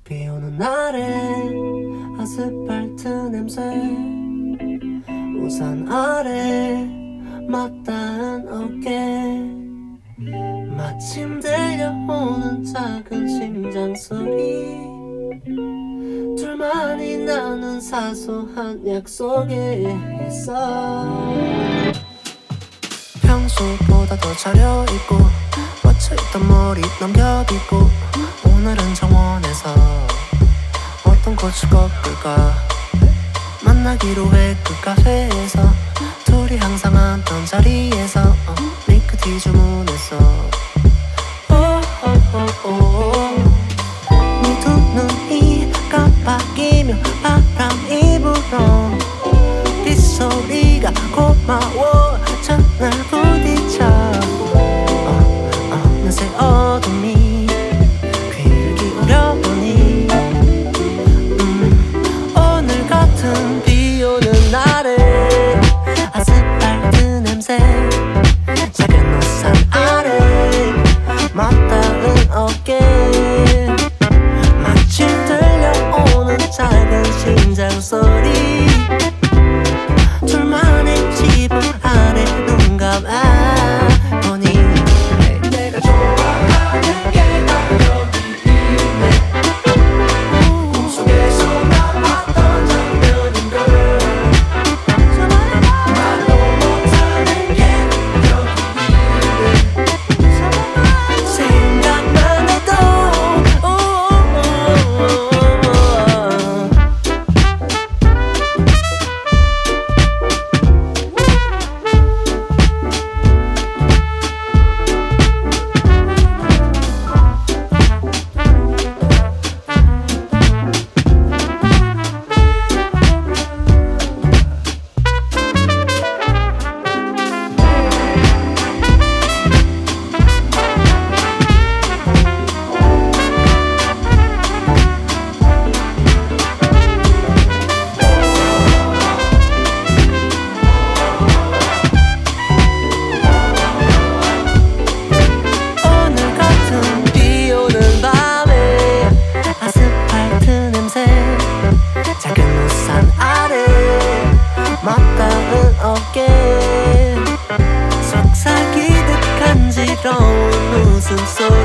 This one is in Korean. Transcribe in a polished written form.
비오는 날에 아스팔트 냄새, 우산 아래 맞닿은 어깨, 마침 들려오는 작은 심장 소리, 둘만이 나눈 사소한 약속에 있어. 평소보다 더 차려입고 뻗쳐있던 머리 넘겨빗고, 오늘은 정원에서 어떤 꽃을 꺾을까 만나기로 해. 그 카페에서 둘이 항상 앉던 자리에서 밀크티 주문했어. 네 두 눈이 깜빡이며 바람이 불어, 빗소리가 고마워 창을 부딪혀. 어느새 어둠이 귀를 기울여보니, 오늘 같은 비오는 날에 아스팔트 냄새, 작은 우산 아래 맞닿은 어깨, 마침 들려오는 작은 심장 소리, 둘만의 집 아래 눈 감아 보니 내가 좋아하는 게 다 여기 있네. 꿈속에서 난 봤던 장면인걸. 말로 못하는 게 여기 있네. 생각만 해도 작은 우산 아래 맞닿은 어깨, 속삭이듯 간지러운 웃음소리.